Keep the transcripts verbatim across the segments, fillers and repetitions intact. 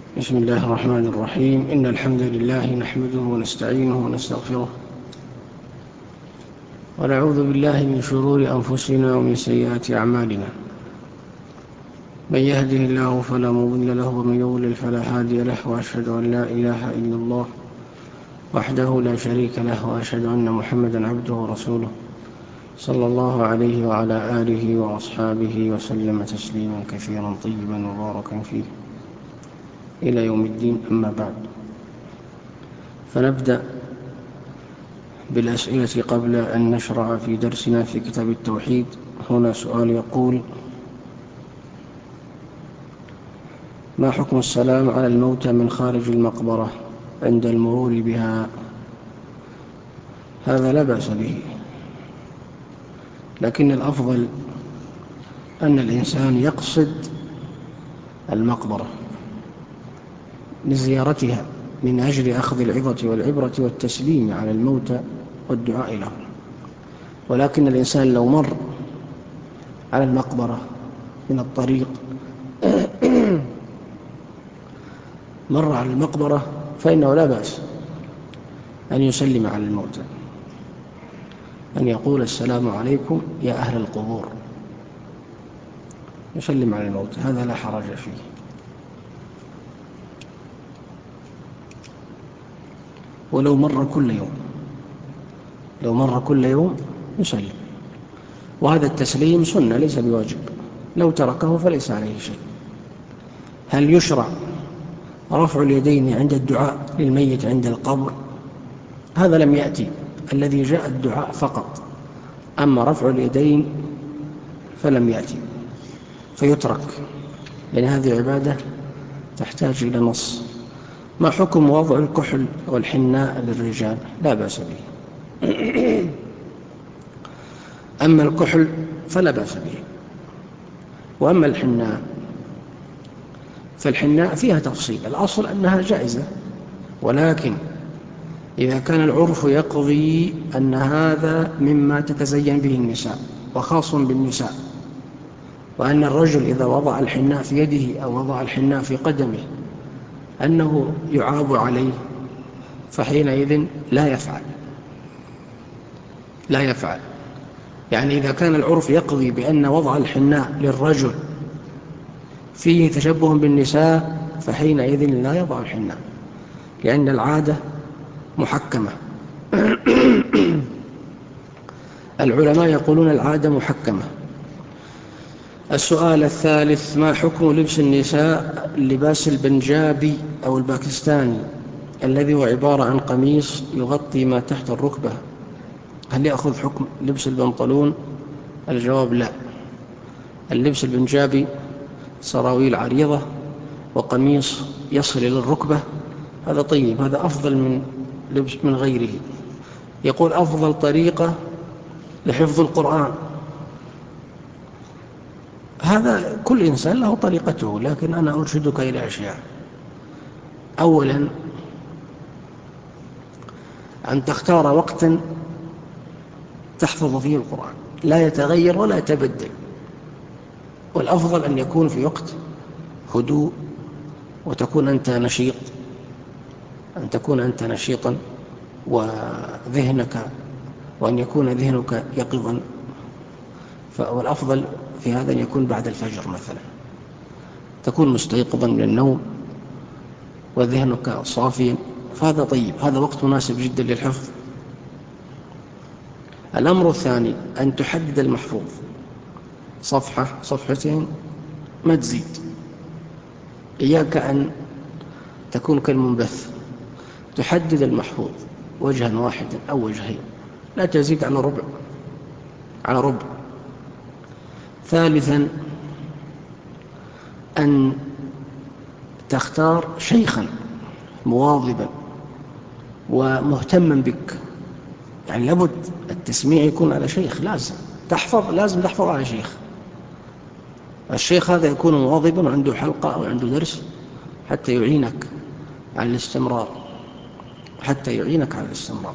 بسم الله الرحمن الرحيم. إن الحمد لله نحمده ونستعينه ونستغفره ونعوذ بالله من شرور أنفسنا ومن سيئات أعمالنا. من يهده الله فلا مضل له ومن يضلل فلا هادي له، وأشهد أن لا إله إلا الله وحده لا شريك له، وأشهد أن محمدا عبده ورسوله صلى الله عليه وعلى آله وأصحابه وسلم تسليما كثيرا طيبا مباركا فيه إلى يوم الدين. أما بعد، فنبدأ بالأسئلة قبل أن نشرع في درسنا في كتاب التوحيد. هنا سؤال يقول: ما حكم السلام على الموتى من خارج المقبرة عند المرور بها؟ هذا لا بأس به، لكن الأفضل أن الإنسان يقصد المقبرة لزيارتها من أجل أخذ العظة والعبرة والتسليم على الموتى والدعاء لهم. ولكن الإنسان لو مر على المقبرة من الطريق مر على المقبرة فإنه لا بأس أن يسلم على الموتى، أن يقول: السلام عليكم يا أهل القبور، يسلم على الموتى، هذا لا حرج فيه. ولو مر كل يوم لو مر كل يوم يسلم، وهذا التسليم سنة ليس بواجب، لو تركه فليس عليه شيء. هل يشرع رفع اليدين عند الدعاء للميت عند القبر؟ هذا لم يأتي، الذي جاء الدعاء فقط، أما رفع اليدين فلم يأتي، فيترك، لأن هذه عبادة تحتاج إلى نص. ما حكم وضع الكحل والحناء للرجال؟ لا بأس به. أما الكحل فلا بأس به، وأما الحناء فالحناء فيها تفصيل، الأصل أنها جائزة، ولكن إذا كان العرف يقضي أن هذا مما تتزين به النساء وخاص بالنساء، وأن الرجل إذا وضع الحناء في يده أو وضع الحناء في قدمه أنه يعاب عليه، فحينئذ لا يفعل لا يفعل يعني إذا كان العرف يقضي بأن وضع الحناء للرجل فيه تشبه بالنساء، فحينئذ لا يضع الحناء، لأن العادة محكمة. العلماء يقولون العادة محكمة. السؤال الثالث: ما حكم لبس النساء اللباس البنجابي أو الباكستاني الذي هو عبارة عن قميص يغطي ما تحت الركبة؟ هل يأخذ حكم لبس البنطلون؟ الجواب لا. اللبس البنجابي سراويل عريضة وقميص يصل إلى الركبة، هذا طيب، هذا أفضل من لبس من غيره. يقول: أفضل طريقة لحفظ القرآن. هذا كل إنسان له طريقته، لكن أنا أرشدك إلى أشياء. أولا، أن تختار وقتا تحفظ فيه القرآن، لا يتغير ولا يتبدل، والأفضل أن يكون في وقت هدوء، وتكون أنت نشيط أن تكون أنت نشيطا وذهنك وأن يكون ذهنك يقظا. والأفضل في هذا أن يكون بعد الفجر مثلا، تكون مستيقظا من النوم وذهنك صافيا، فهذا طيب، هذا وقت مناسب جدا للحفظ. الأمر الثاني: أن تحدد المحفوظ، صفحة صفحتين ما تزيد، إياك أن تكون كالمنبث، تحدد المحفوظ وجها واحدا أو وجهين، لا تزيد على ربع على ربع. ثالثا: أن تختار شيخا مواظبا ومهتما بك، يعني لابد التسميع يكون على شيخ، لازم تحفظ لازم تحفظ على شيخ. الشيخ هذا يكون مواظبا وعنده حلقة أو عنده درس حتى يعينك على الاستمرار حتى يعينك على الاستمرار.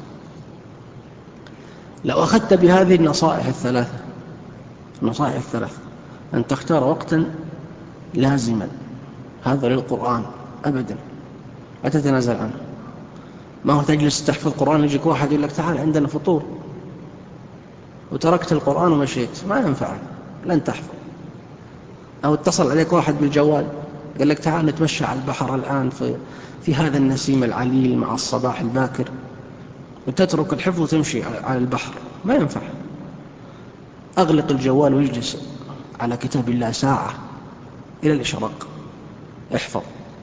لو أخذت بهذه النصائح الثلاثة النصائح الثلاثة أن تختار وقتا لازما، هذا للقرآن أبدا، لا تتنازل عنه. ما هو تجلس تحفظ قرآن يجيك واحد يقول لك تعال عندنا فطور وتركت القرآن ومشيت، ما ينفع، لن تحفظ. أو اتصل عليك واحد بالجوال قال لك تعال نتمشى على البحر الآن في, في هذا النسيم العليل مع الصباح الباكر، وتترك الحفظ وتمشي على البحر، ما ينفع. أغلق الجوال ويجلس على كتاب الله ساعة إلى الإشراق، احفظ.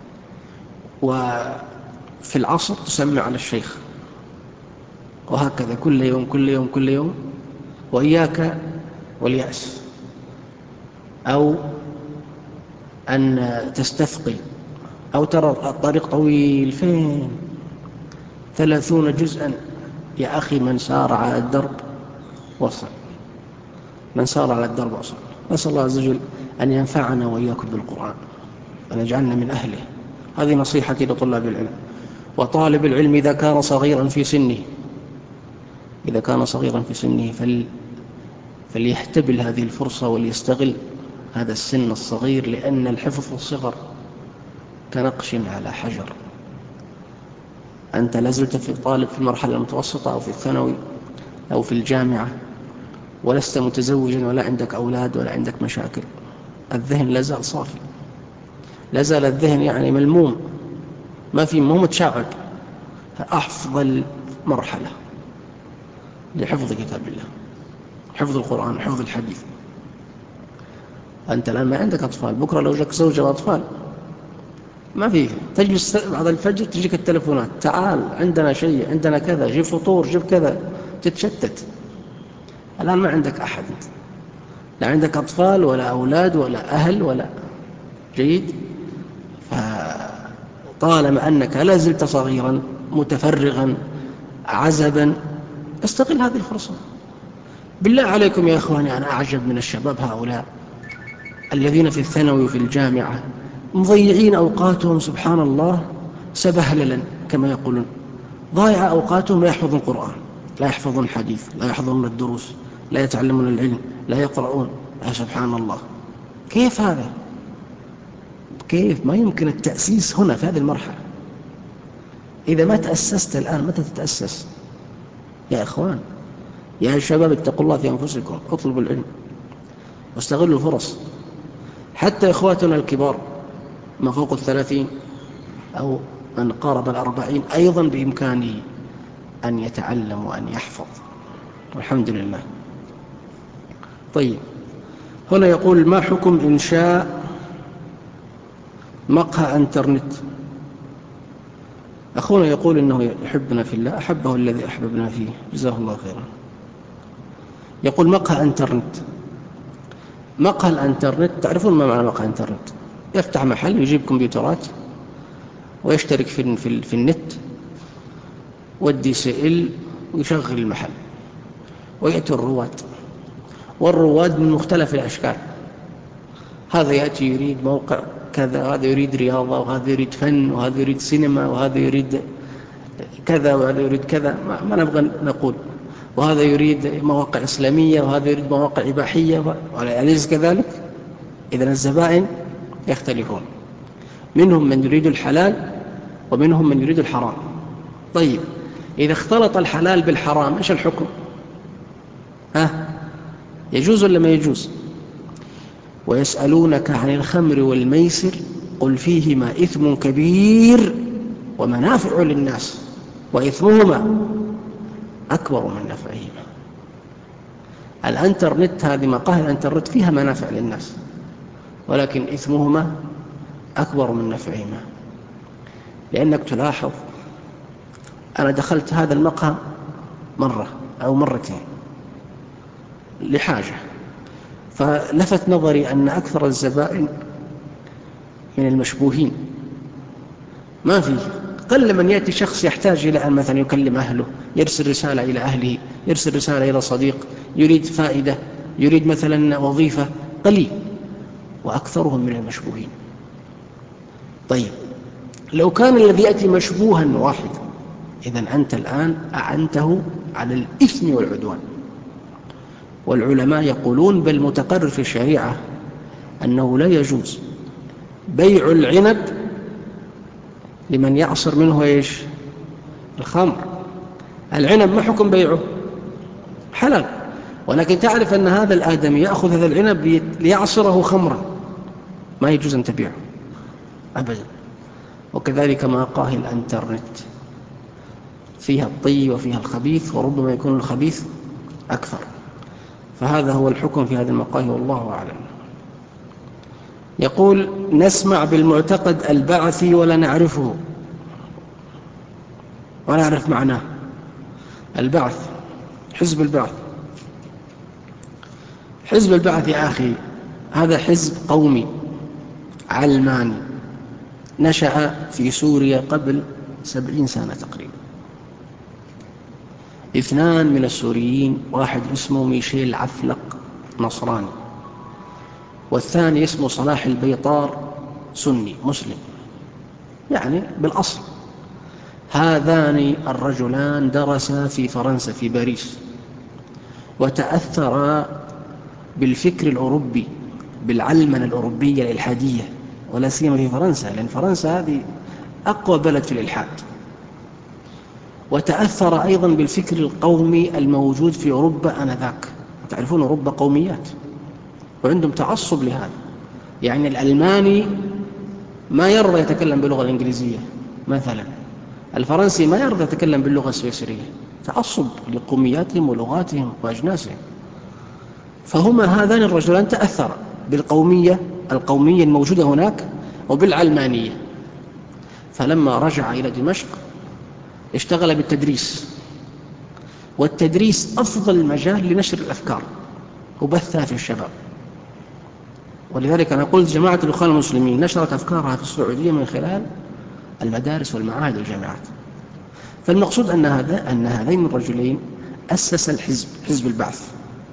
وفي العصر تسمع على الشيخ، وهكذا كل يوم كل يوم كل يوم. وإياك واليأس أو أن تستثقل أو ترى الطريق طويل، فين ثلاثون جزءا. يا أخي من سار على الدرب وصل، من سار على الدرب وصل. نسأل الله عز وجل أن ينفعنا وإياكم بالقرآن، أن يجعلنا من أهله. هذه نصيحتي لطلاب العلم. وطالب العلم إذا كان صغيرا في سنه إذا كان صغيرا في سنه فل فليحتبل هذه الفرصة وليستغل هذا السن الصغير، لأن الحفظ في الصغر كنقش على حجر. أنت لازلت في طالب في المرحلة المتوسطة أو في الثانوي أو في الجامعة، ولست متزوجا ولا عندك أولاد ولا عندك مشاكل، الذهن لازال صافي، لازال الذهن يعني ملموم، ما في مو متشعب. أفضل مرحلة لحفظ كتاب الله حفظ القرآن، حفظ الحديث. أنت الآن ما عندك أطفال، بكرة لو جاك زوجة وأطفال ما فيه، تجلس بعد الفجر تجيك التلفونات، تعال عندنا شيء، عندنا كذا، جيب فطور، جيب كذا، تتشتت. الآن ما عندك أحد، لا عندك أطفال ولا أولاد ولا أهل ولا جيد. فطالما أنك لا زلت صغيرا متفرغا عزبا، استغل هذه الفرصة. بالله عليكم يا إخواني، أنا أعجب من الشباب هؤلاء الذين في الثانوي وفي الجامعة مضيعين أوقاتهم سبحان الله سبهللا كما يقولون، ضايع أوقاتهم، لا يحفظون القرآن، لا يحفظون الحديث، لا يحفظون الدروس، لا يتعلمون العلم، لا يقرؤون. يا سبحان الله، كيف هذا؟ كيف؟ ما يمكن التأسيس هنا في هذه المرحلة. إذا ما تأسست الآن متى تتأسس يا إخوان؟ يا شباب اتقوا الله في أنفسكم، اطلبوا العلم واستغلوا الفرص. حتى إخواتنا الكبار ما فوق الثلاثين أو من قارب الأربعين أيضا بإمكانه أن يتعلم وأن يحفظ، والحمد لله. طيب، هنا يقول ما حكم إنشاء مقهى انترنت؟ أخونا يقول إنه يحبنا في الله، أحبه الذي أحببنا فيه، جزاه الله خيرا. يقول مقهى انترنت. مقهى الانترنت، تعرفون ما معنى مقهى انترنت؟ يفتح محل، يجيب كمبيوترات ويشترك في, في, في النت والدي سي ال ويشغل المحل، ويأتي الرواد، والرواد من مختلف الأشكال. هذا يأتي يريد موقع كذا، وهذا يريد رياضة، وهذا يريد فن، وهذا يريد سينما، وهذا يريد كذا، وهذا يريد كذا، ما, ما نبغى نقول، وهذا يريد مواقع إسلامية، وهذا يريد مواقع إباحية، أليس كذلك؟ إذن الزبائن يختلفون، منهم من يريد الحلال ومنهم من يريد الحرام. طيب، إذا اختلط الحلال بالحرام إيش الحكم؟ ها؟ يجوز ولا ما يجوز؟ ويسألونك عن الخمر والميسر قل فيهما إثم كبير ومنافع للناس وإثمهما أكبر من نفعهما. الانترنت، هذه مقاهي الانترنت فيها منافع للناس، ولكن إثمهما أكبر من نفعهما. لأنك تلاحظ، أنا دخلت هذا المقهى مرة أو مرتين لحاجة، فلفت نظري أن أكثر الزبائن من المشبوهين، ما فيه، قل من يأتي شخص يحتاج إلى أن مثلا يكلم أهله، يرسل رسالة إلى أهله، يرسل رسالة إلى صديق، يريد فائدة، يريد مثلا وظيفة، قليل، وأكثرهم من المشبوهين. طيب، لو كان الذي يأتي مشبوها واحد، إذن أنت الآن أعنته على الإثم والعدوان. والعلماء يقولون بل متقرر في الشريعة أنه لا يجوز بيع العنب لمن يعصر منه إيش؟ الخمر. العنب ما حكم بيعه؟ حلال، ولكن تعرف أن هذا الآدمي يأخذ هذا العنب ليعصره خمرا، ما يجوز أن تبيعه أبدا. وكذلك مقاهي الانترنت فيها الطيب وفيها الخبيث، وربما يكون الخبيث أكثر. فهذا هو الحكم في هذه المقاهي والله أعلم. يقول: نسمع بالمعتقد البعثي ولا نعرفه ولا نعرف معناه. البعث، حزب البعث. حزب البعث يا أخي هذا حزب قومي علماني نشأ في سوريا قبل سبعين سنة تقريبا. اثنان من السوريين، واحد اسمه ميشيل عفلق نصراني، والثاني اسمه صلاح البيطار سني مسلم، يعني بالأصل. هذان الرجلان درسا في فرنسا في باريس، وتأثرا بالفكر الأوروبي، بالعلمنة الأوروبية الإلحادية، ولا سيما في فرنسا، لأن فرنسا هذه أقوى بلد في الإلحاد. وتأثر أيضا بالفكر القومي الموجود في أوروبا آنذاك. تعرفون أوروبا قوميات وعندهم تعصب لهذا. يعني الألماني ما يرضى يتكلم باللغة الإنجليزية مثلا، الفرنسي ما يرضى يتكلم باللغة السويسرية، تعصب لقومياتهم ولغاتهم وأجناسهم. فهما هذان الرجلان تأثرا بالقومية القومية الموجودة هناك وبالعلمانية. فلما رجع إلى دمشق اشتغل بالتدريس، والتدريس أفضل مجال لنشر الأفكار وبثها في الشباب. ولذلك أنا قلت جماعة الإخوان المسلمين نشرت أفكارها في السعودية من خلال المدارس والمعاهد والجامعات. فالمقصود أن هذا أن هذين الرجلين أسس الحزب، حزب البعث،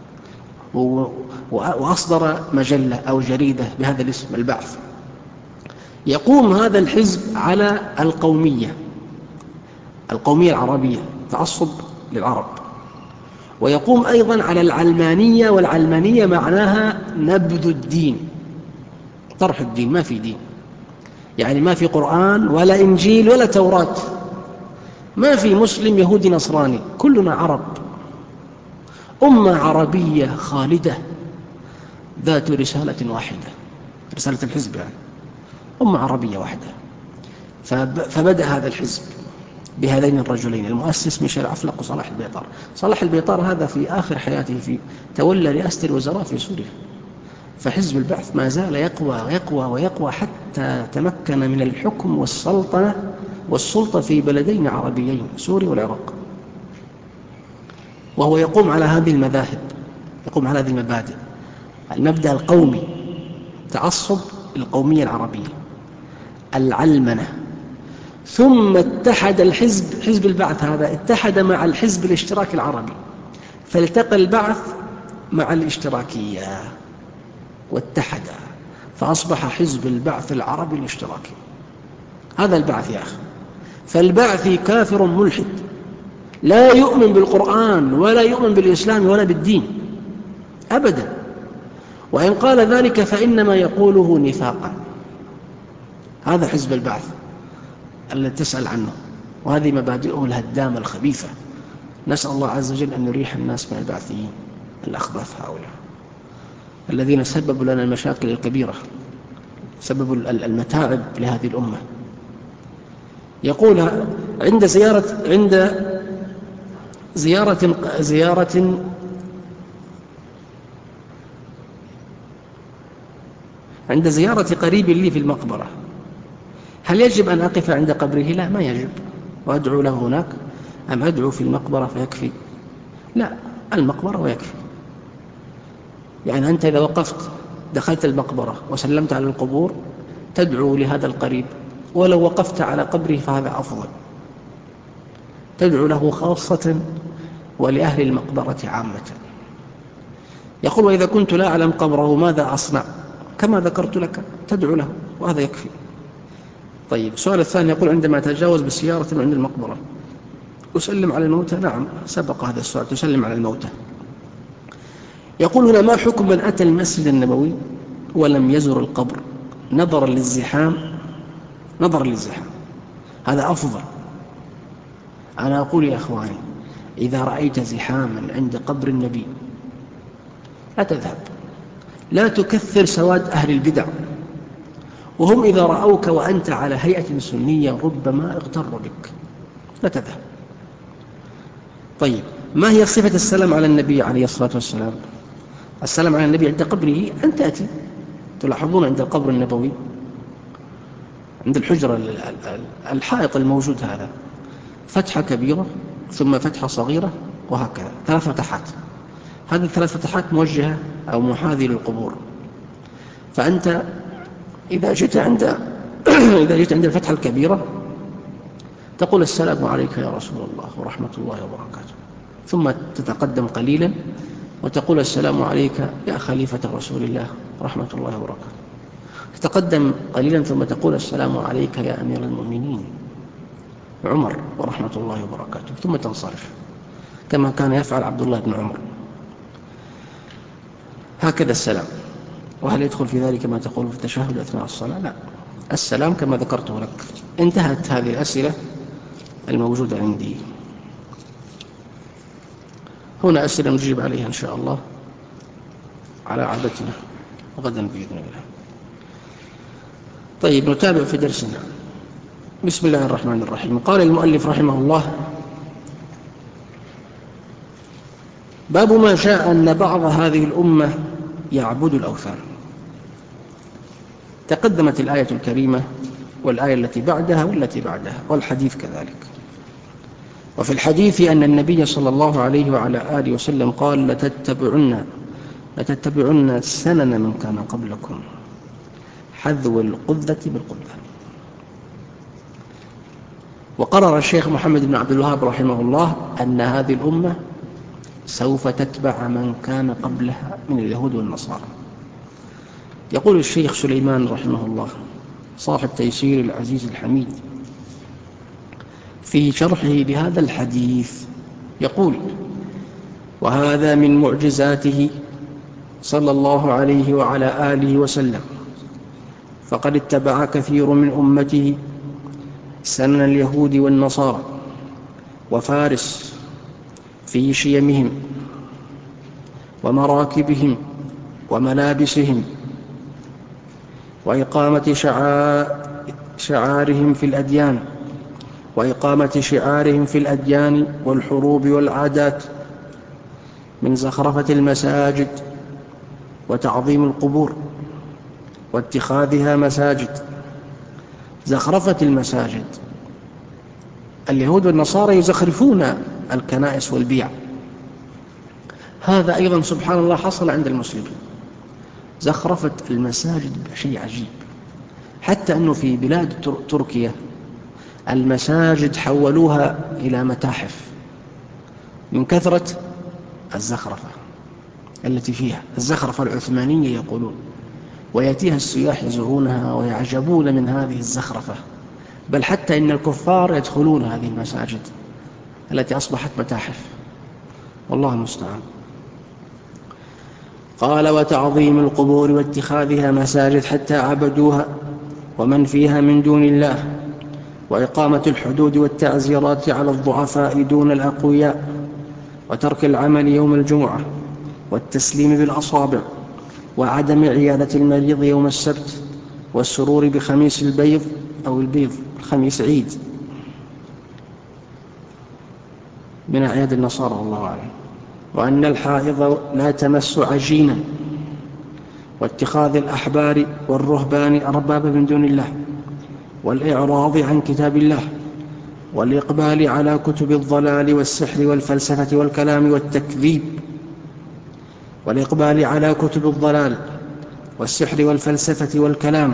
وأصدر مجلة أو جريدة بهذا الاسم البعث. يقوم هذا الحزب على القومية، القومية العربية، تعصب للعرب، ويقوم أيضا على العلمانية، والعلمانية معناها نبذ الدين، طرح الدين، ما في دين، يعني ما في قرآن ولا إنجيل ولا توراة، ما في مسلم يهودي نصراني، كلنا عرب، أمة عربية خالدة ذات رسالة واحدة، رسالة الحزب يعني أمة عربية واحدة. فبدأ هذا الحزب بهذين الرجلين، المؤسس ميشيل عفلق وصلاح البيطار. صلاح البيطار هذا في آخر حياته في تولى رئاسة الوزراء في سوريا. فحزب البعث ما زال يقوى ويقوى ويقوى حتى تمكن من الحكم والسلطنة والسلطة في بلدين عربيين، سوريا والعراق. وهو يقوم على هذه المذاهب، يقوم على هذه المبادئ: المبدأ القومي، تعصب القومية العربية، العلمنة. ثم اتحد الحزب، حزب البعث هذا اتحد مع الحزب الاشتراكي العربي، فالتقى البعث مع الاشتراكية واتحدا، فأصبح حزب البعث العربي الاشتراكي. هذا البعث يا أخي. فالبعثي كافر ملحد، لا يؤمن بالقرآن ولا يؤمن بالإسلام ولا بالدين أبدا، وإن قال ذلك فإنما يقوله نفاقا. هذا حزب البعث الذي تسأل عنه، وهذه مبادئه الهدامة الخبيثة. نسأل الله عز وجل أن يريح الناس من البعثيين الأخبث هؤلاء الذين سببوا لنا المشاكل الكبيرة، سببوا المتاعب لهذه الأمة. يقول: عند زيارة عند زيارة زيارة عند زيارة قريب لي في المقبرة، هل يجب أن أقف عند قبره؟ لا، ما يجب. وأدعو له هناك أم أدعو في المقبرة فيكفي؟ لا، المقبرة ويكفي. يعني أنت إذا وقفت دخلت المقبرة وسلمت على القبور تدعو لهذا القريب، ولو وقفت على قبره فهذا أفضل، تدعو له خاصة ولأهل المقبرة عامة. يقول: وإذا كنت لا أعلم قبره ماذا أصنع؟ كما ذكرت لك، تدعو له وهذا يكفي. طيب، السؤال الثاني يقول: عندما أتجاوز بسيارة من عند المقبرة أسلم على الموتى؟ نعم، سبق هذا السؤال، تسلم على الموتى. يقول هنا: ما حكم من أتى المسجد النبوي ولم يزر القبر نظرا للزحام نظرا للزحام هذا أفضل. أنا أقول يا أخواني، إذا رأيت زحاما عند قبر النبي لا تذهب، لا تكثر سواد أهل البدع، وهم إذا رأوك وأنت على هيئة سنية ربما اغتروا بك، لا تذهب. طيب، ما هي صفة السلام على النبي عليه الصلاة والسلام؟ السلام على النبي عند قبره أن تأتي، تلاحظون عند القبر النبوي عند الحجرة الحائط الموجود هذا فتحة كبيرة ثم فتحة صغيرة وهكذا، ثلاث فتحات. هذه الثلاث فتحات موجهة أو محاذية للقبور. فأنت إذا جئت عند إذا جئت عند الفتحة الكبيرة تقول السلام عليك يا رسول الله ورحمة الله وبركاته، ثم تتقدم قليلا وتقول السلام عليك يا خليفة رسول الله ورحمة الله وبركاته، تتقدم قليلا ثم تقول السلام عليك يا أمير المؤمنين عمر ورحمة الله وبركاته، ثم تنصرف كما كان يفعل عبد الله بن عمر. هكذا السلام. وهل يدخل في ذلك ما تقول في التشهد أثناء الصلاة؟ لا، السلام كما ذكرته لك. انتهت هذه الأسئلة الموجودة عندي. هنا أسئلة نجيب عليها إن شاء الله على عادتنا غدا بإذن الله. طيب، نتابع في درسنا. بسم الله الرحمن الرحيم. قال المؤلف رحمه الله: باب ما شاء أن بعض هذه الأمة يعبد الأوثان. تقدمت الآية الكريمة والآية التي بعدها والتي بعدها والحديث كذلك. وفي الحديث أن النبي صلى الله عليه وعلى آله وسلم قال: لتتبعن لتتبعن سنن من كان قبلكم حذو القذة بالقذة. وقرر الشيخ محمد بن عبد الوهاب رحمه الله أن هذه الأمة سوف تتبع من كان قبلها من اليهود والنصارى. يقول الشيخ سليمان رحمه الله صاحب تيسير العزيز الحميد في شرحه لهذا الحديث، يقول: وهذا من معجزاته صلى الله عليه وعلى آله وسلم، فقد اتبع كثير من أمته سنن اليهود والنصارى وفارس في شيمهم ومراكبهم وملابسهم وإقامة شعارهم في الأديان وإقامة شعارهم في الأديان والحروب والعادات، من زخرفة المساجد وتعظيم القبور واتخاذها مساجد. زخرفة المساجد، اليهود والنصارى يزخرفون الكنائس والبيع. هذا أيضا سبحان الله حصل عند المسلمين، زخرفة المساجد شيء عجيب، حتى أنه في بلاد تركيا المساجد حولوها إلى متاحف من كثرة الزخرفة التي فيها، الزخرفة العثمانية يقولون، ويأتيها السياح يزورونها ويعجبون من هذه الزخرفة، بل حتى إن الكفار يدخلون هذه المساجد التي أصبحت متاحف، والله المستعان. قال: وتعظيم القبور واتخاذها مساجد حتى عبدوها ومن فيها من دون الله، وإقامة الحدود والتعزيرات على الضعفاء دون الأقوياء، وترك العمل يوم الجمعة، والتسليم بالأصابع، وعدم عيادة المريض يوم السبت، والسرور بخميس البيض أو البيض، الخميس عيد من أعياد النصارى والله أعلم، وأن الحائض لا تمس عجينا، واتخاذ الأحبار والرهبان أربابا من دون الله، والإعراض عن كتاب الله، والإقبال على كتب الضلال والسحر والفلسفة والكلام والتكذيب، والإقبال على كتب الضلال والسحر والفلسفة والكلام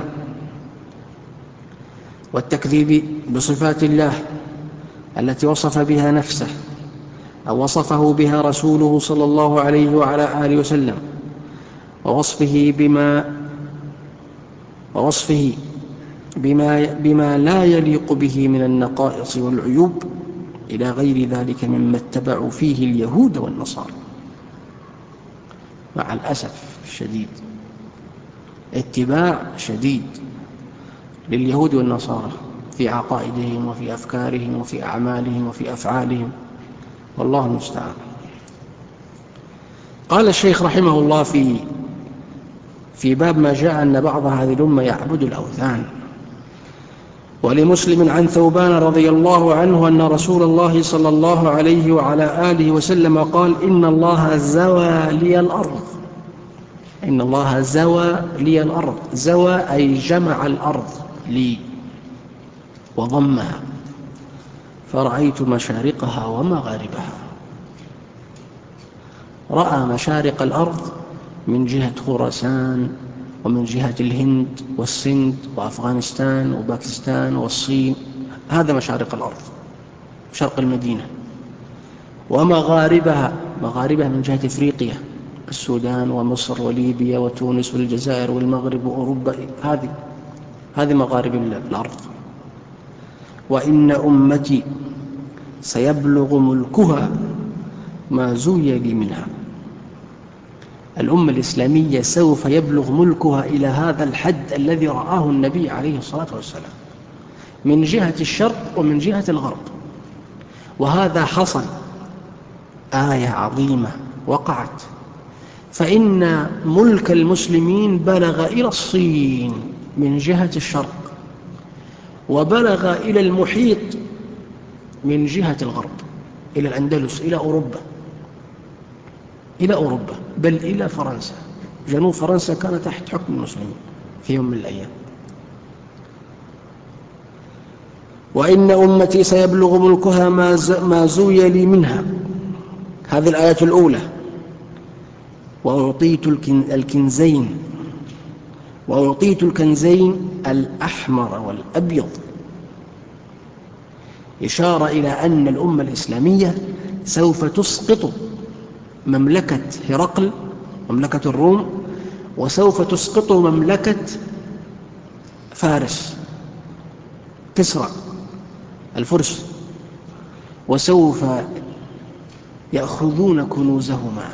والتكذيب بصفات الله التي وصف بها نفسه أو وصفه بها رسوله صلى الله عليه وعلى آله وسلم، ووصفه بما ووصفه بما, بما لا يليق به من النقائص والعيوب، إلى غير ذلك مما اتبعوا فيه اليهود والنصارى. مع الأسف الشديد اتباع شديد لليهود والنصارى في عقائدهم وفي أفكارهم وفي أعمالهم وفي أفعالهم، والله المستعان. قال الشيخ رحمه الله في في باب ما جاء أن بعض هذه الأمة يعبد الأوثان. ولمسلم عن ثوبان رضي الله عنه أن رسول الله صلى الله عليه وعلى آله وسلم قال: إن الله زوى لي الأرض. إن الله زوى لي الأرض. زوى أي جمع الأرض لي وضمها، فرأيت مشارقها ومغاربها. رأى مشارق الأرض من جهة خراسان ومن جهة الهند والسند وأفغانستان وباكستان والصين، هذا مشارق الأرض شرق المدينة. ومغاربها، مغاربها من جهة إفريقيا، السودان ومصر وليبيا وتونس والجزائر والمغرب وأوروبا، هذه هذه مغارب الأرض. وإن أمتي سيبلغ ملكها ما زوي لي منها. الأمة الإسلامية سوف يبلغ ملكها إلى هذا الحد الذي رآه النبي عليه الصلاة والسلام من جهة الشرق ومن جهة الغرب، وهذا حصل. آية عظيمة وقعت، فإن ملك المسلمين بلغ إلى الصين من جهة الشرق، وبلغ إلى المحيط من جهة الغرب، إلى الأندلس، إلى أوروبا، إلى أوروبا، بل إلى فرنسا. جنوب فرنسا كان تحت حكم المسلمين في يوم من الأيام. وإن أمتي سيبلغ ملكها ما زوي لي منها. هذه الآية الأولى. وأعطيت الكنزين وأعطيت الكنزين الأحمر والأبيض، إشارة إلى أن الأمة الإسلامية سوف تسقط مملكة هرقل، مملكة الروم، وسوف تسقط مملكة فارس، كسرى الفرس، وسوف يأخذون كنوزهما.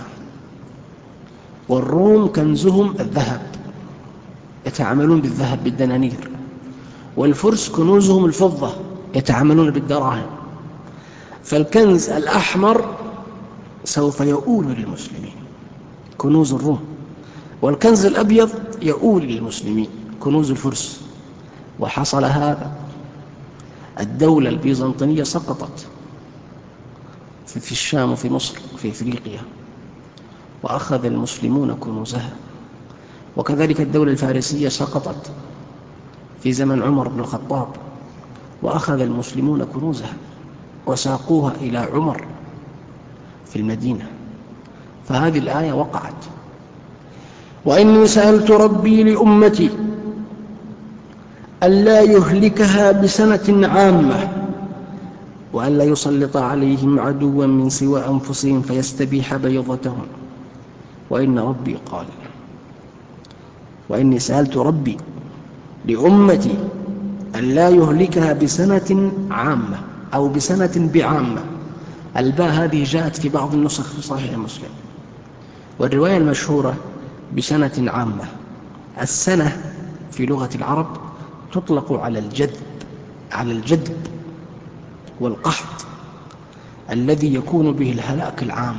والروم كنزهم الذهب، يتعاملون بالذهب بالدنانير، والفرس كنوزهم الفضة، يتعاملون بالدراهم. فالكنز الأحمر سوف يؤول للمسلمين، كنوز الروم، والكنز الأبيض يؤول للمسلمين، كنوز الفرس. وحصل هذا. الدولة البيزنطية سقطت في الشام وفي مصر وفي إفريقيا، وأخذ المسلمون كنوزها. وكذلك الدولة الفارسية سقطت في زمن عمر بن الخطاب، وأخذ المسلمون كنوزها وساقوها إلى عمر في المدينة. فهذه الآية وقعت. وإني سألت ربي لأمتي ألا يهلكها بسنة عامة، وألا يسلط عليهم عدوا من سوى أنفسهم فيستبيح بيضتهم. وإن ربي قال. وإني سألت ربي لأمتي ألا يهلكها بسنة عامة أو بسنة بعامة. الباء هذه جاءت في بعض النسخ في صحيح مسلم، والرواية المشهورة بسنة عامة. السنة في لغة العرب تطلق على الجذب، على الجذب والقحط الذي يكون به الهلاك العام،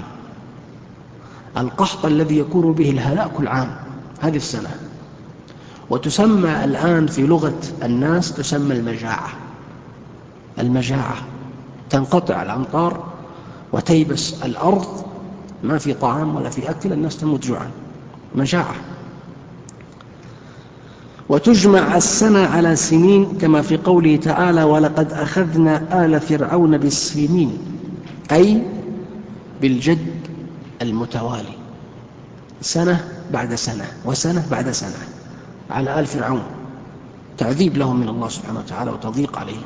القحط الذي يكون به الهلاك العام، هذه السنة. وتسمى الآن في لغة الناس تسمى المجاعة. المجاعة تنقطع الأمطار وتيبس الأرض، ما في طعام ولا في أكل، الناس تموت جوعا، مجاعة. وتجمع السنة على سنين، كما في قوله تعالى: ولقد أخذنا آل فرعون بالسنين، أي بالجد المتوالي، سنة بعد سنة وسنة بعد سنة على آل فرعون، تعذيب لهم من الله سبحانه وتعالى وتضييق عليهم.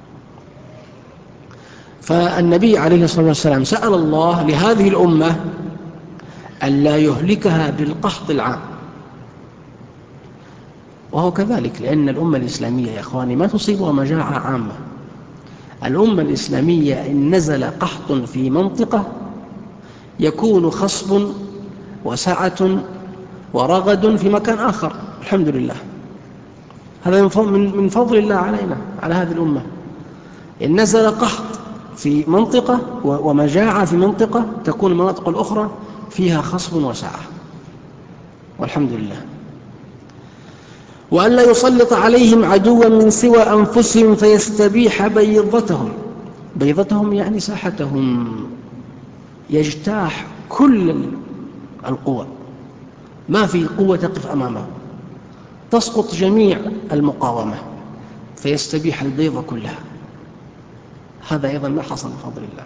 فالنبي عليه الصلاة والسلام سأل الله لهذه الأمة ألا يهلكها بالقحط العام، وهو كذلك، لأن الأمة الإسلامية يا أخواني ما تصيبها مجاعة عامة. الأمة الإسلامية إن نزل قحط في منطقة يكون خصب وسعة ورغد في مكان آخر، الحمد لله. هذا من فضل الله علينا على هذه الأمة. إن نزل قحط في منطقة ومجاعة في منطقة، تكون المناطق الأخرى فيها خصب وسعة، والحمد لله. وأن لا يسلط عليهم عدوا من سوى أنفسهم فيستبيح بيضتهم. بيضتهم يعني ساحتهم، يجتاح كل القوى، ما في قوة تقف أمامه، تسقط جميع المقاومة فيستبيح البيضة كلها. هذا أيضا ما حصل بفضل الله.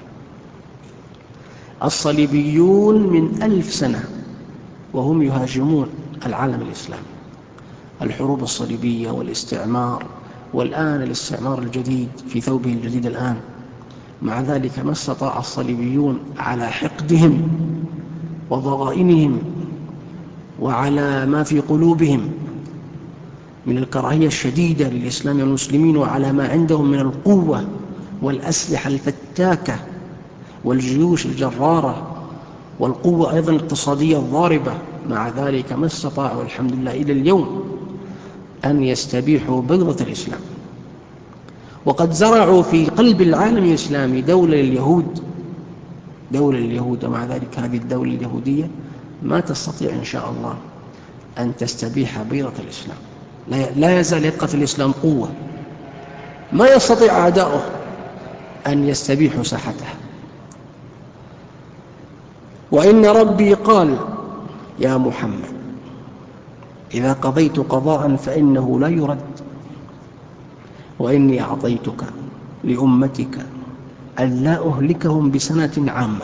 الصليبيون من ألف سنة وهم يهاجمون العالم الإسلامي، الحروب الصليبية والاستعمار، والآن الاستعمار الجديد في ثوبه الجديد الآن. مع ذلك ما استطاع الصليبيون على حقدهم وضغائنهم وعلى ما في قلوبهم من الكراهية الشديدة للإسلام والمسلمين، وعلى ما عندهم من القوة والأسلحة الفتاكة والجيوش الجرارة والقوة أيضا الاقتصادية الضاربة، مع ذلك ما استطاعوا الحمد لله إلى اليوم أن يستبيحوا بيضة الإسلام. وقد زرعوا في قلب العالم الإسلامي دولة لليهود، دولة لليهود، ومع ذلك هذه الدولة اليهودية ما تستطيع إن شاء الله أن تستبيح بيضة الإسلام. لا يزال يبقى في الإسلام قوة، ما يستطيع أعداؤه أن يستبيحوا ساحته. وإن ربي قال يا محمد إذا قضيت قضاء فإنه لا يرد، وإني أعطيتك لأمتك أن لا أهلكهم بسنة عامة،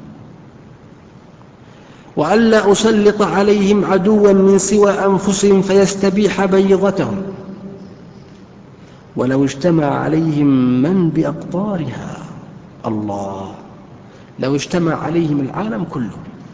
وأن لا أسلط عليهم عدوا من سوى أنفسهم فيستبيح بيضتهم، ولو اجتمع عليهم من بأقطارها. الله، لو اجتمع عليهم العالم كله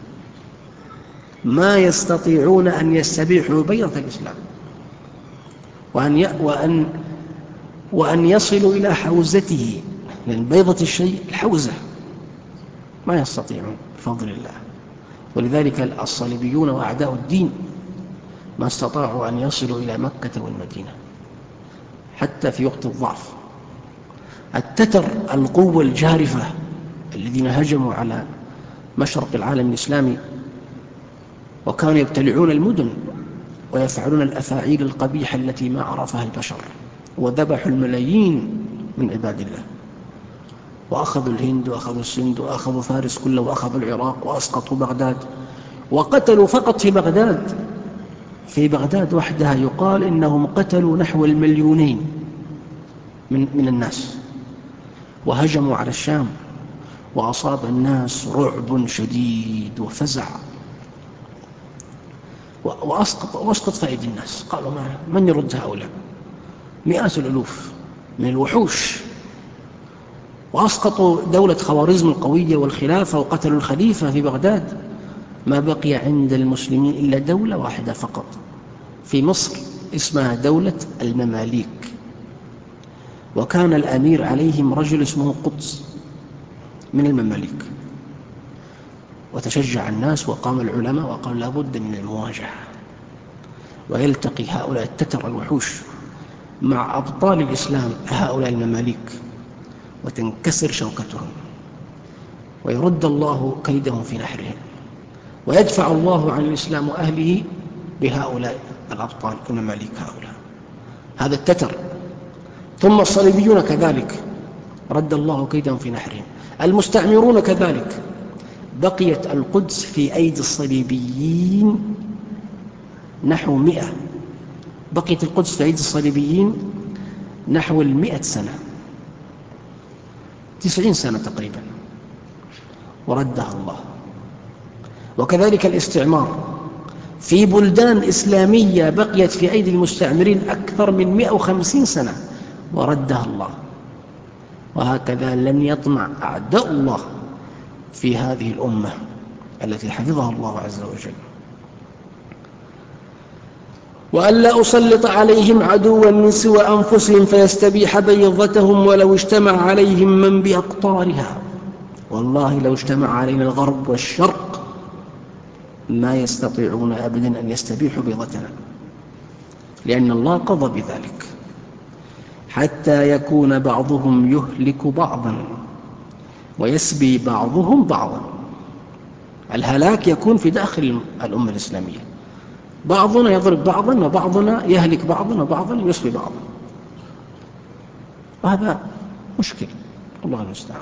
ما يستطيعون أن يستبيحوا بيضة الإسلام، وأن, وأن, وأن يصلوا إلى حوزته، لأن بيضة الشيء الحوزة، ما يستطيعون بفضل الله. ولذلك الصليبيون وأعداء الدين ما استطاعوا أن يصلوا إلى مكة والمدينة حتى في وقت الضعف. التتر القوة الجارفة الذين هجموا على مشرق العالم الإسلامي وكانوا يبتلعون المدن ويفعلون الأفاعيل القبيحة التي ما عرفها البشر، وذبحوا الملايين من عباد الله، وأخذوا الهند وأخذوا السند وأخذوا فارس كله وأخذوا العراق وأسقطوا بغداد، وقتلوا فقط في بغداد في بغداد وحدها يقال إنهم قتلوا نحو المليونين من, من الناس، وهجموا على الشام وأصاب الناس رعب شديد وفزع، وأسقط, وأسقط في أيدي الناس. قالوا من يرد هؤلاء؟ مئات الألوف من الوحوش، وأسقطوا دولة خوارزم القوية والخلافة، وقتلوا الخليفة في بغداد. ما بقي عند المسلمين إلا دولة واحدة فقط في مصر اسمها دولة المماليك، وكان الأمير عليهم رجل اسمه قدس من المماليك، وتشجع الناس وقام العلماء وقالوا لا بد من المواجهة، ويلتقي هؤلاء التتر الوحوش مع أبطال الإسلام هؤلاء المماليك وتنكسر شوكتهم، ويرد الله كيدهم في نحرهم، ويدفع الله عن الإسلام وأهله بهؤلاء الأبطال المماليك هؤلاء. هذا التتر. ثم الصليبيون كذلك رد الله كيدهم في نحرهم. المستعمرون كذلك. بقيت القدس في أيدي الصليبيين نحو مئة بقيت القدس في أيدي الصليبيين نحو المئة سنة، تسعين سنة تقريبا، وردها الله. وكذلك الاستعمار في بلدان إسلامية بقيت في أيدي المستعمرين أكثر من مئة وخمسين سنة وردها الله. وهكذا لن يطمع أعداء الله في هذه الأمة التي حفظها الله عز وجل. وألا أسلط عليهم عدوا من سوى أنفسهم فيستبيح بيضتهم ولو اجتمع عليهم من بأقطارها. والله لو اجتمع علينا الغرب والشرق ما يستطيعون أبدا أن يستبيحوا بيضتنا. لأن الله قضى بذلك، حتى يكون بعضهم يهلك بعضا ويسبي بعضهم بعضا. الهلاك يكون في داخل الأمة الإسلامية، بعضنا يضرب بعضا وبعضنا يهلك بعضا وبعضا يسبي بعضا، وهذا مشكل، الله المستعان.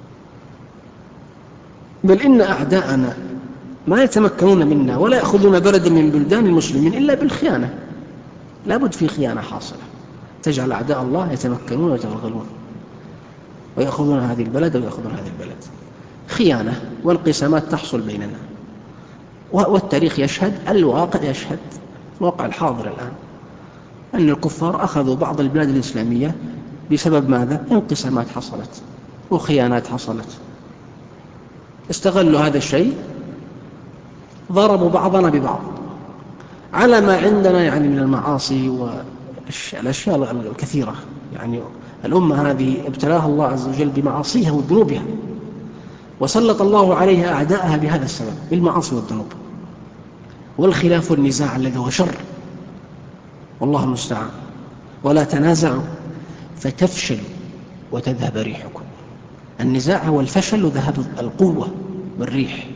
بل إن أعداءنا ما يتمكنون منا ولا يأخذون بلدا من بلدان المسلمين إلا بالخيانة. لابد في خيانة حاصلة تجعل أعداء الله يتمكنون ويتوغلون ويأخذون هذه البلد ويأخذون هذه البلد. خيانة وانقسامات تحصل بيننا، والتاريخ يشهد، الواقع يشهد، الواقع الحاضر الآن، أن الكفار أخذوا بعض البلاد الإسلامية بسبب ماذا؟ انقسامات حصلت وخيانات حصلت، استغلوا هذا الشيء، ضربوا بعضنا ببعض على ما عندنا يعني من المعاصي والأشياء الكثيرة. يعني الأمة هذه ابتلاها الله عز وجل بمعاصيها وذنوبها، وسلط الله عليها أعداءها بهذا السبب، بالمعاصي والذنوب والخلاف والنزاع الذي هو شر، والله المستعان. ولا تنازعوا فتفشلوا وتذهب ريحكم. النزاع هو الفشل وذهاب القوة والريح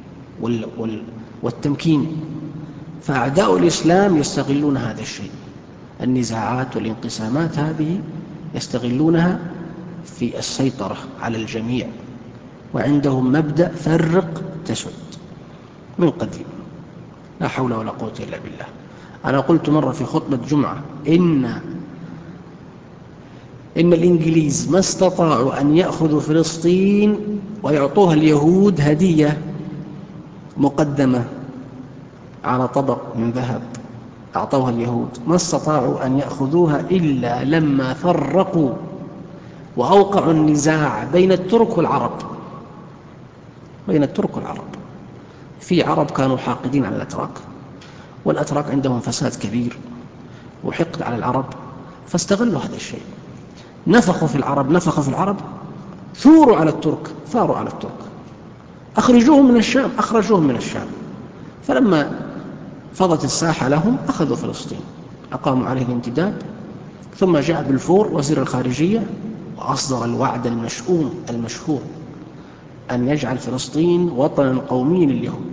والتمكين. فأعداء الإسلام يستغلون هذا الشيء، النزاعات والانقسامات هذه يستغلونها في السيطرة على الجميع، وعندهم مبدأ فرق تسد من قديم، لا حول ولا قوة إلا بالله. أنا قلت مرة في خطبة جمعة إن إن الإنجليز ما استطاعوا أن يأخذوا فلسطين ويعطوها اليهود هدية مقدمة على طبق من ذهب، أعطوها اليهود، ما استطاعوا أن يأخذوها إلا لما فرقوا وأوقعوا النزاع بين الترك والعرب. بين الترك والعرب، في عرب كانوا حاقدين على الأتراك، والأتراك عندهم فساد كبير وحقد على العرب، فاستغلوا هذا الشيء، نفخوا في العرب نفخوا في العرب ثوروا على الترك، ثاروا على الترك، أخرجوهم من الشام، أخرجوهم من الشام. فلما فضت الساحة لهم أخذوا فلسطين، أقاموا عليه الانتداب، ثم جاء بلفور وزير الخارجية وأصدر الوعد المشؤوم المشهور أن يجعل فلسطين وطنا قوميا لليهود.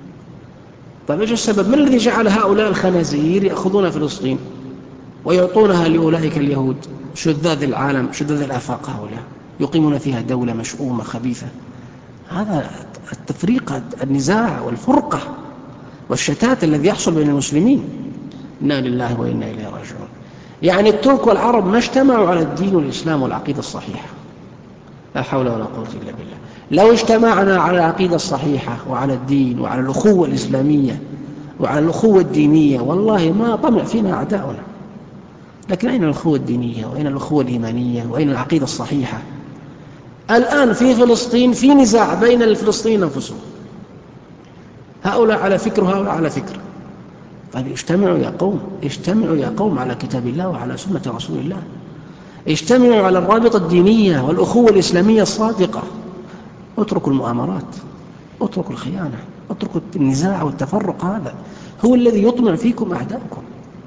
طيب إيش السبب؟ ما الذي جعل هؤلاء الخنازير يأخذون فلسطين ويعطونها لأولئك اليهود شذاذ العالم، شذاذ الآفاق، هؤلاء يقيمون فيها دولة مشؤومة خبيثة؟ هذا التفريق، النزاع والفرقة والشتات الذي يحصل بين المسلمين. إنا لله وإنا إليه راجعون. يعني الترك والعرب ما اجتمعوا على الدين والإسلام والعقيدة الصحيحة، لا حول ولا قوة إلا بالله. لو اجتمعنا على العقيدة الصحيحة وعلى الدين وعلى الأخوة الإسلامية وعلى الأخوة الدينية، والله ما طمع فينا أعداؤنا. لكن أين الأخوة الدينية وأين الأخوة الإيمانية وأين العقيدة الصحيحة؟ الآن في فلسطين في نزاع بين الفلسطينيين أنفسهم، هؤلاء على فكر وهؤلاء على فكر. فاجتمعوا يا قوم، اجتمعوا يا قوم على كتاب الله وعلى سنة رسول الله، اجتمعوا على الرابطة الدينية والأخوة الإسلامية الصادقة. اتركوا المؤامرات، اتركوا الخيانة، اتركوا النزاع والتفرق، هذا هو الذي يطمع فيكم أعداءكم،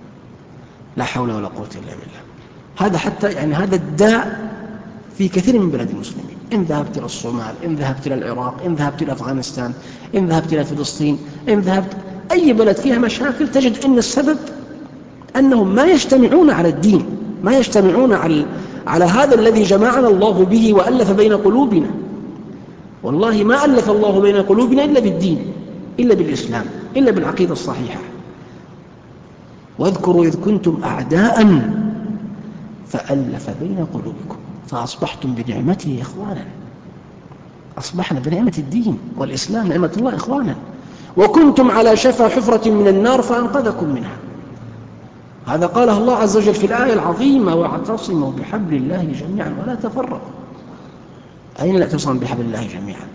لا حول ولا قوة إلا بالله. هذا حتى يعني هذا الداء في كثير من بلاد المسلمين. إن ذهبت إلى الصومال، إن ذهبت إلى العراق، إن ذهبت إلى أفغانستان، إن ذهبت إلى فلسطين، إن ذهبت أي بلد فيها مشاكل، تجد أن السبب أنهم ما يجتمعون على الدين، ما يجتمعون على على هذا الذي جمعنا الله به وألف بين قلوبنا. والله ما ألف الله بين قلوبنا إلا بالدين، إلا بالإسلام، إلا بالعقيدة الصحيحة. واذكروا إذ كنتم أعداء فألف بين قلوبكم فأصبحتم بنعمته إخوانا. أصبحنا بنعمة الدين والإسلام، نعمة الله، إخوانا. وكنتم على شفا حفرة من النار فأنقذكم منها. هذا قاله الله عز وجل في الآية العظيمة: واعتصموا بحبل الله جميعا ولا تفرقوا. أين الاعتصام بحبل الله جميعا؟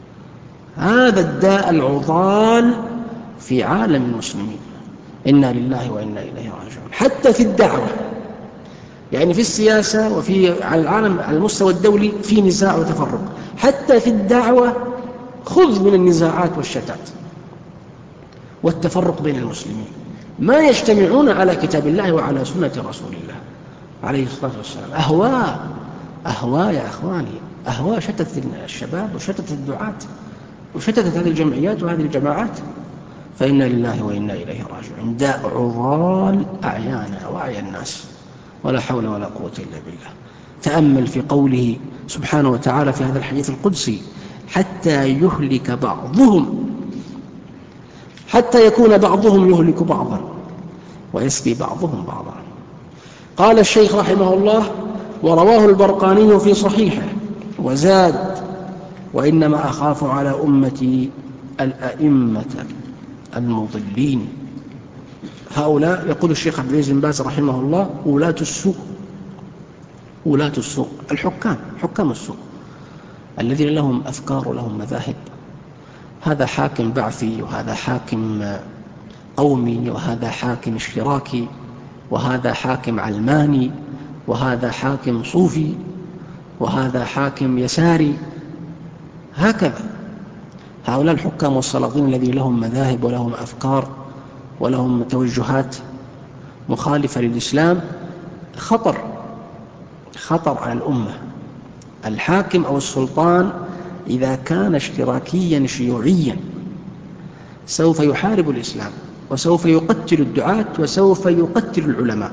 هذا الداء العضال في عالم المسلمين. إنا لله وإنا إليه راجعون. حتى في الدعوة، يعني في السياسة وفي على العالم على المستوى الدولي في نزاع وتفرق، حتى في الدعوة خذ من النزاعات والشتات والتفرق بين المسلمين. ما يجتمعون على كتاب الله وعلى سنة رسول الله عليه الصلاة والسلام. أهواء أهواء يا أخواني، أهواء شتت الشباب وشتت الدعاة وشتتت هذه الجمعيات وهذه الجماعات. فإنا لله وإنا إليه راجعون. داء عضال أعيانا وأعيا الناس، ولا حول ولا قوة إلا بالله. تأمل في قوله سبحانه وتعالى في هذا الحديث القدسي: حتى يهلك بعضهم، حتى يكون بعضهم يهلك بعضا ويسقي بعضهم بعضا. قال الشيخ رحمه الله: ورواه البرقاني في صحيحه وزاد: وإنما أخاف على أمتي الأئمة المضلين. هؤلاء يقول الشيخ عبد العزيز بن باز رحمه الله ولاة السوء، ولاة السوء الحكام، حكام السوء الذين لهم أفكار ولهم مذاهب. هذا حاكم بعثي، وهذا حاكم قومي، وهذا حاكم اشتراكي، وهذا حاكم علماني، وهذا حاكم صوفي، وهذا حاكم يساري. هكذا هؤلاء الحكام والسلاطين الذين لهم مذاهب ولهم أفكار ولهم توجهات مخالفة للإسلام خطر، خطر على الأمة. الحاكم أو السلطان إذا كان اشتراكيا شيوعيا سوف يحارب الإسلام، وسوف يقتل الدعاة، وسوف يقتل العلماء،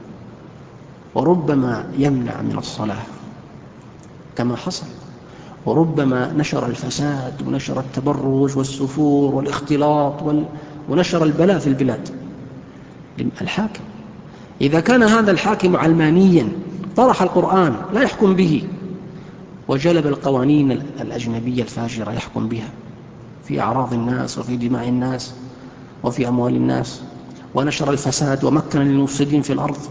وربما يمنع من الصلاة كما حصل، وربما نشر الفساد ونشر التبرج والسفور والاختلاط وال... ونشر البلاء في البلاد. الحاكم إذا كان هذا الحاكم علمانيا طرح القرآن لا يحكم به، وجلب القوانين الأجنبية الفاجرة يحكم بها في أعراض الناس وفي دماء الناس وفي أموال الناس، ونشر الفساد ومكن للمفسدين في الأرض،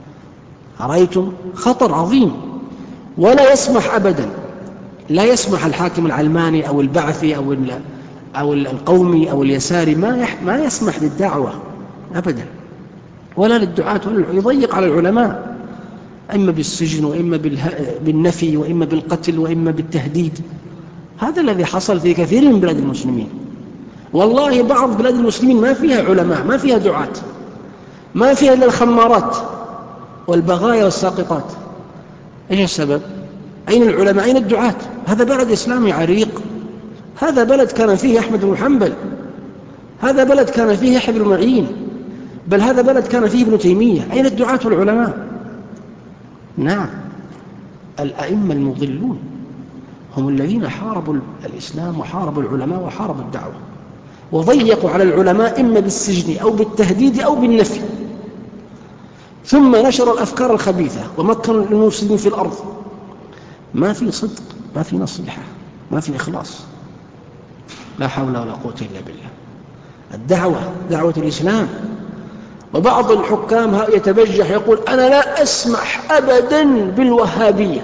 رأيتم خطر عظيم. ولا يسمح أبدا، لا يسمح الحاكم العلماني أو البعثي أو أو القومي أو اليساري ما ما يسمح للدعوة أبدا، ولا للدعاة، ولا يضيق على العلماء، إما بالسجن وإما بالنفي وإما بالقتل وإما بالتهديد. هذا الذي حصل في كثير من بلاد المسلمين. والله بعض بلاد المسلمين ما فيها علماء، ما فيها دعاة، ما فيها إلا الخمارات والبغايا والساقطات. إيش السبب؟ أين العلماء؟ أين الدعاة؟ هذا بلد إسلامي عريق، هذا بلد كان فيه أحمد بن حنبل، هذا بلد كان فيه يحيى بن معين، بل هذا بلد كان فيه ابن تيمية. أين الدعاة والعلماء؟ نعم، الأئمة المضلون هم الذين حاربوا الإسلام وحاربوا العلماء وحاربوا الدعوة، وضيقوا على العلماء إما بالسجن أو بالتهديد أو بالنفي، ثم نشر الأفكار الخبيثة ومكنوا المفسدين في الأرض. ما في صدق، ما في نصيحة، ما في إخلاص، لا حول ولا قوة إلا بالله. الدعوة دعوة الإسلام. وبعض الحكام يتبجح يقول: أنا لا أسمح أبدا بالوهابية.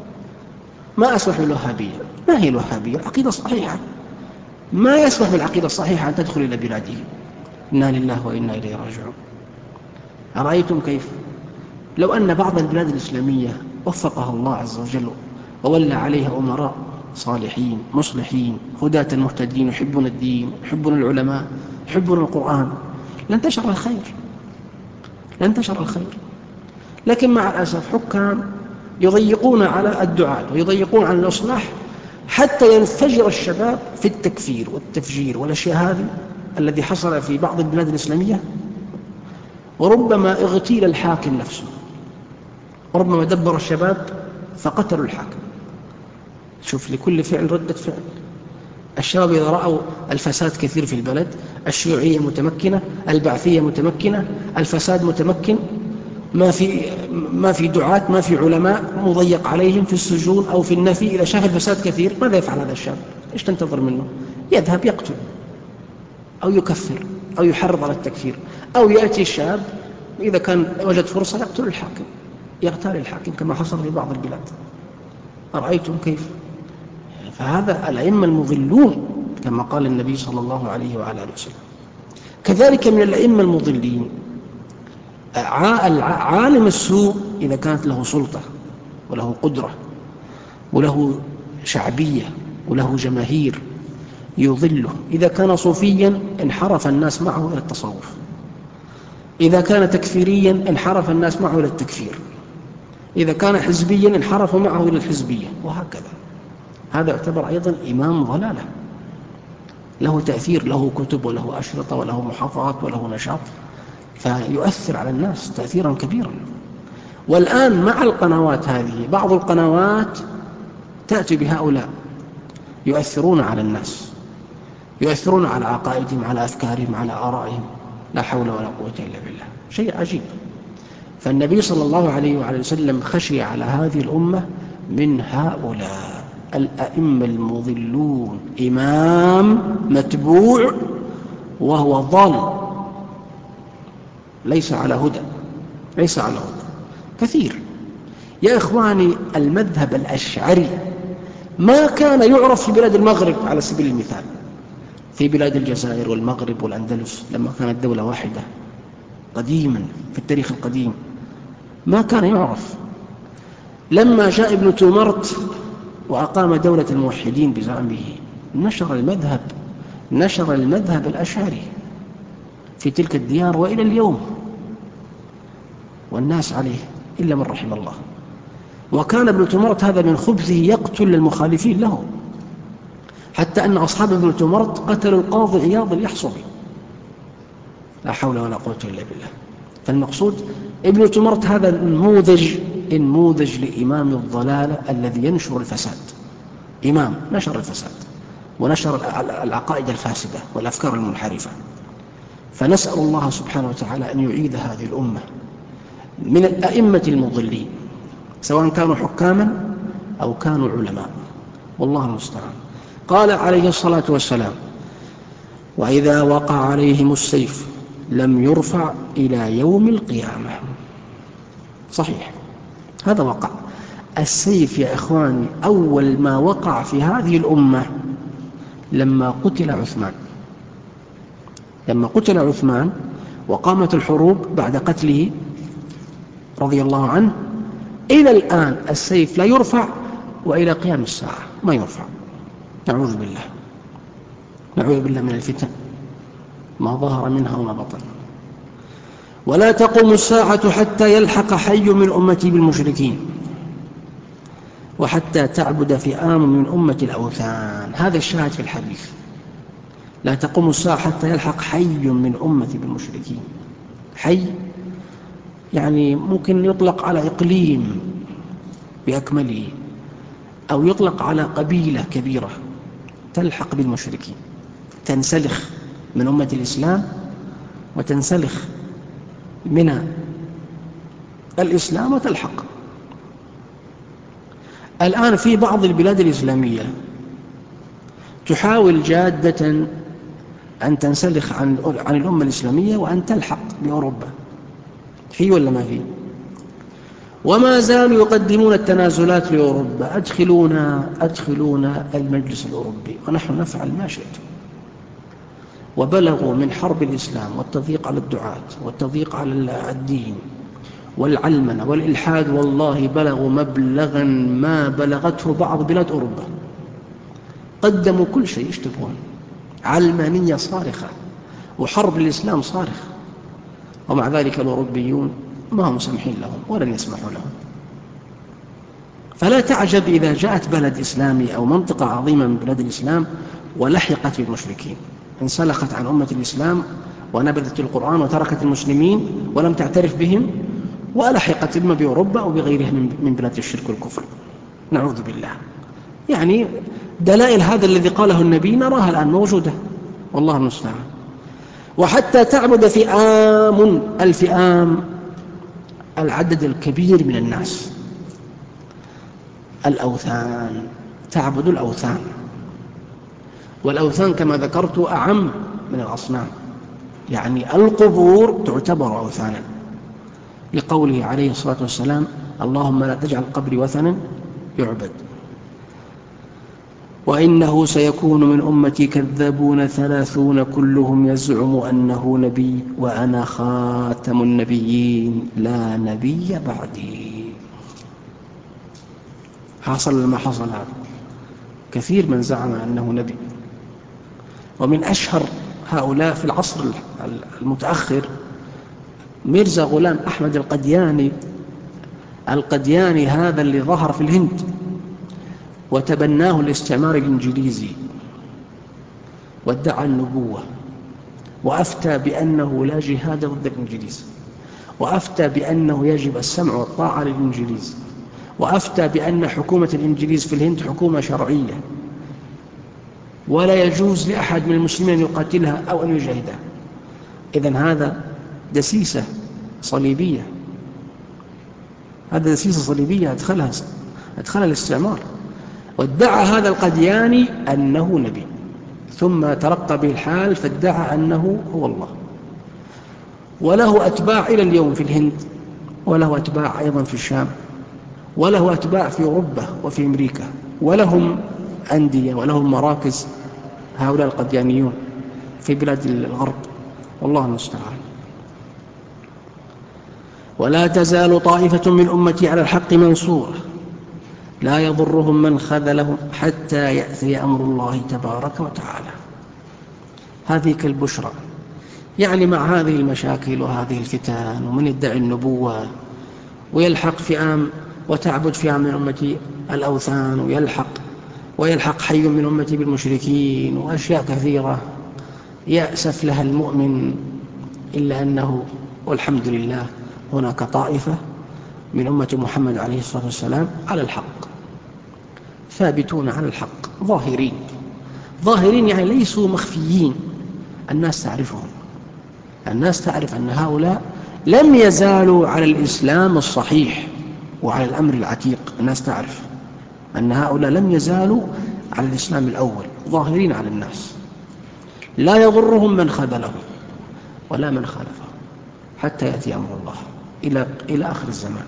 ما أسمح بالوهابية. ما هي الوهابية؟ العقيدة الصحيحة. ما يسمح بالعقيدة الصحيحة أن تدخل إلى بلاده. إنا لله وإنا إليه راجعون. أرأيتم كيف لو أن بعض البلاد الإسلامية وفقها الله عز وجل وولى عليها أمراء صالحين مصلحين هداة مهتدين يحبون الدين يحبون العلماء يحبون القرآن، لانتشر الخير، لانتشر الخير. لكن مع الأسف حكام يضيقون على الدعاة ويضيقون على الإصلاح حتى ينفجر الشباب في التكفير والتفجير والأشياء هذه الذي حصل في بعض البلاد الإسلامية. وربما اغتيل الحاكم نفسه، وربما دبر الشباب فقتلوا الحاكم. شوف، لكل فعل ردة فعل. الشباب إذا رأوا الفساد كثير في البلد، الشيوعية متمكنة، البعثية متمكنة، الفساد متمكن، ما في ما في دعاة، ما في علماء، مضيق عليهم في السجون أو في النفي. إذا شاف الفساد كثير ماذا يفعل هذا الشاب؟ إيش تنتظر منه؟ يذهب يقتل أو يكفر أو يحرض على التكفير، أو يأتي الشاب إذا كان وجد فرصة يقتل الحاكم، يغتال الحاكم كما حصل في بعض البلاد. أرأيتم كيف؟ فهذا الأئمة المضلون كما قال النبي صلى الله عليه وعلى آله وسلم. كذلك من الأئمة المضلين عالم السوء إذا كانت له سلطة وله قدرة وله شعبية وله جماهير يضله. إذا كان صوفيا انحرف الناس معه إلى التصوف، إذا كان تكفيريا انحرف الناس معه إلى التكفير، إذا كان حزبيا انحرفوا معه إلى الحزبية، وهكذا. هذا يعتبر أيضا إمام ضلالة، له تأثير، له كتب وله أشرطة وله محافظات وله نشاط، فيؤثر على الناس تأثيرا كبيرا. والآن مع القنوات هذه بعض القنوات تأتي بهؤلاء يؤثرون على الناس، يؤثرون على عقائدهم، على أفكارهم، على آرائهم، لا حول ولا قوة إلا بالله، شيء عجيب. فالنبي صلى الله عليه وعلى وسلم خشي على هذه الأمة من هؤلاء الأئمة المضلون، إمام متبوع وهو ضال، ليس على هدى، ليس على هدى كثير. يا إخواني، المذهب الأشعري ما كان يعرف في بلاد المغرب على سبيل المثال، في بلاد الجزائر والمغرب والأندلس لما كانت دولة واحدة قديما في التاريخ القديم ما كان يعرف. لما جاء ابن تومرت وأقام دولة الموحدين بزعمه نشر المذهب نشر المذهب الأشعري في تلك الديار وإلى اليوم، والناس عليه إلا من رحم الله. وكان ابن تومرت هذا من خبثه يقتل المخالفين له، حتى أن أصحاب ابن تومرت قتلوا القاضي عياض اليحصبي، لا حول ولا قوة إلا بالله. فالمقصود ابن تومرت هذا نموذج نموذج لإمام الضلالة الذي ينشر الفساد، إمام نشر الفساد ونشر العقائد الفاسدة والأفكار المنحرفة. فنسأل الله سبحانه وتعالى أن يعيد هذه الأمة من الأئمة المضلين، سواء كانوا حكاما أو كانوا علماء، والله المستعان. قال عليه الصلاة والسلام: وإذا وقع عليهم السيف لم يرفع إلى يوم القيامة. صحيح، هذا وقع السيف يا إخواني. أول ما وقع في هذه الأمة لما قتل عثمان، لما قتل عثمان وقامت الحروب بعد قتله رضي الله عنه، إلى الآن السيف لا يرفع، وإلى قيام الساعة ما يرفع. نعوذ بالله، نعوذ بالله من الفتن ما ظهر منها وما بطن. ولا تقوم الساعة حتى يلحق حي من أمتي بالمشركين وحتى تعبد فئام من أمة الأوثان. هذا الشاهد في الحديث، لا تقوم الساعة حتى يلحق حي من أمتي بالمشركين. حي يعني ممكن يطلق على إقليم بأكمله، أو يطلق على قبيلة كبيرة تلحق بالمشركين، تنسلخ من أمة الإسلام وتنسلخ من الإسلام وتلحق. الآن في بعض البلاد الإسلامية تحاول جادة أن تنسلخ عن عن الأمة الإسلامية وأن تلحق بأوروبا، في ولا ما في؟ وما زالوا يقدمون التنازلات لأوروبا: أدخلونا أدخلونا المجلس الأوروبي ونحن نفعل ما شئتم. وبلغوا من حرب الإسلام والتضييق على الدعاة والتضييق على الدين والعلمنة والإلحاد، والله بلغوا مبلغا ما بلغته بعض بلاد أوروبا. قدموا كل شيء يشتبهون، علمانية صارخة وحرب الإسلام صارخ، ومع ذلك الأوروبيون ما هم سمحين لهم ولن يسمحوا لهم. فلا تعجب إذا جاءت بلد إسلامي أو منطقة عظيمة من بلاد الإسلام ولحقت بالمشركين، انسلخت عن أمة الإسلام ونبذت القرآن وتركت المسلمين ولم تعترف بهم، ولحقت إما بأوروبا أو بغيرها من بلاد الشرك والكفر، نعوذ بالله. يعني دلائل هذا الذي قاله النبي نراها الآن موجودة، والله المستعان. وحتى تعبد فئام، الفئام العدد الكبير من الناس، الأوثان، تعبد الأوثان. والأوثان كما ذكرت أعم من الأصنام، يعني القبور تعتبر أوثانا، لقوله عليه الصلاة والسلام: اللهم لا تجعل قبري وثنا يعبد. وإنه سيكون من أمتي كذابون ثلاثون كلهم يزعم أنه نبي وأنا خاتم النبيين لا نبي بعدي. حصل ما حصل هذا، كثير من زعم أنه نبي. ومن أشهر هؤلاء في العصر المتأخر ميرزا غلام أحمد القدياني القدياني هذا اللي ظهر في الهند وتبناه الاستعمار الإنجليزي وادعى النبوة وأفتى بأنه لا جهاد ضد الإنجليز، وأفتى بأنه يجب السمع والطاعة للإنجليز، وأفتى بأن حكومة الإنجليز في الهند حكومة شرعية ولا يجوز لأحد من المسلمين أن يقاتلها أو أن يجاهدها. إذن هذا دسيسة صليبية، هذا دسيسة صليبية أدخلها أدخلها الاستعمار. وادعى هذا القدياني أنه نبي، ثم ترقى به الحال فادعى أنه هو الله، وله أتباع إلى اليوم في الهند، وله أتباع أيضا في الشام، وله أتباع في أوروبا وفي أمريكا، ولهم أندية ولهم مراكز هؤلاء القديانيون في بلاد الغرب، والله المستعان. ولا تزال طائفة من أمتي على الحق منصورة لا يضرهم من خذلهم حتى يأتي أمر الله تبارك وتعالى. هذه كالبشرى، يعني مع هذه المشاكل وهذه الفتن ومن يدعي النبوة ويلحق فئام وتعبد فئام من أمتي الأوثان، ويلحق ويلحق حي من أمتي بالمشركين وأشياء كثيرة يأسف لها المؤمن، إلا أنه والحمد لله هناك طائفة من أمة محمد عليه الصلاة والسلام على الحق، ثابتون على الحق، ظاهرين ظاهرين يعني ليسوا مخفيين، الناس تعرفهم، الناس تعرف أن هؤلاء لم يزالوا على الإسلام الصحيح وعلى الأمر العتيق. الناس تعرف أن هؤلاء لم يزالوا على الإسلام الأول، ظاهرين على الناس، لا يضرهم من خذلهم ولا من خالفهم حتى يأتي أمر الله إلى إلى آخر الزمان.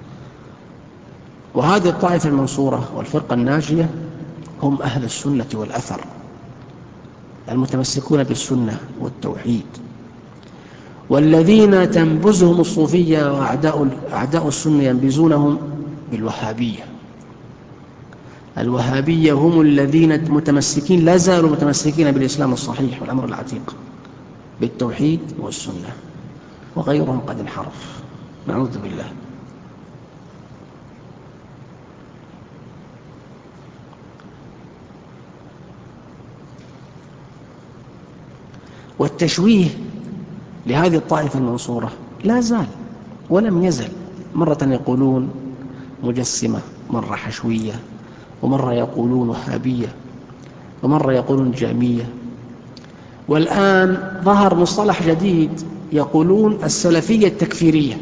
وهذه الطائفة المنصورة والفرقة الناجية هم أهل السنة والأثر، المتمسكون بالسنة والتوحيد، والذين تنبزهم الصوفية وأعداء أعداء السنة ينبزونهم بالوهابية. الوهابية هم الذين متمسكين لا زالوا متمسكين بالإسلام الصحيح والأمر العتيق بالتوحيد والسنة، وغيرهم قد انحرف، نعوذ بالله. والتشويه لهذه الطائفة المنصورة لا زال ولم يزل، مرة يقولون مجسمة، مرة حشوية، ومرة يقولون وهابية، ومرة يقولون جامية، والآن ظهر مصطلح جديد يقولون السلفية التكفيرية.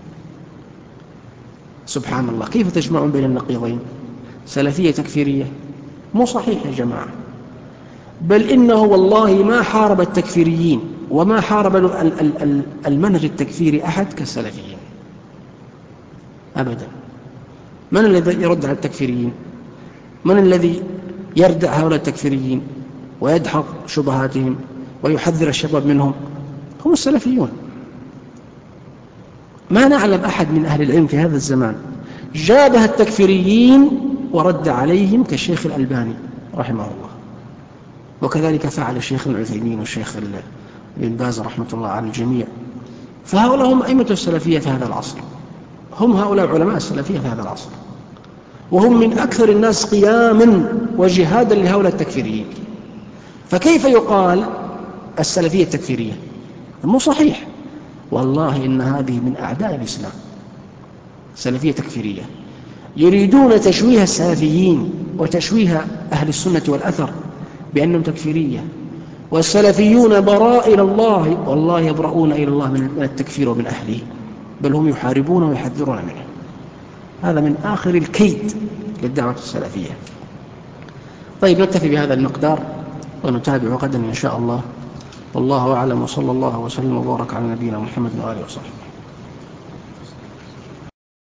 سبحان الله، كيف تجمعون بين النقيضين؟ سلفية تكفيرية مو صحيح يا جماعة، بل إنه والله ما حارب التكفيريين وما حارب المنهج التكفيري أحد كالسلفيين أبدا. من الذي يرد على التكفيريين؟ من الذي يردع هؤلاء التكفيريين ويدحض شبهاتهم ويحذر الشباب منهم؟ هم السلفيون. ما نعلم أحد من أهل العلم في هذا الزمان جابه التكفيريين ورد عليهم كالشيخ الألباني رحمه الله، وكذلك فعل الشيخ العثيمين والشيخ ابن باز رحمة الله على الجميع. فهؤلاء هم أئمة السلفية في هذا العصر، هم هؤلاء علماء السلفية في هذا العصر، وهم من أكثر الناس قياما وجهادا لهؤلاء التكفيريين. فكيف يقال السلفية التكفيرية؟ مو صحيح، والله إن هذه من أعداء الإسلام، سلفية تكفيرية، يريدون تشويه السلفيين وتشويه أهل السنة والأثر بأنهم تكفيرية، والسلفيون براء إلى الله، والله يبرؤون إلى الله من التكفير ومن أهله، بل هم يحاربون ويحذرون منه. هذا من آخر الكيد للدعوة السلفية. طيب، نكتفي بهذا المقدار ونتابع غدا إن شاء الله، والله أعلم، وصلى الله وسلم وبارك على نبينا محمد وآله وصحبه.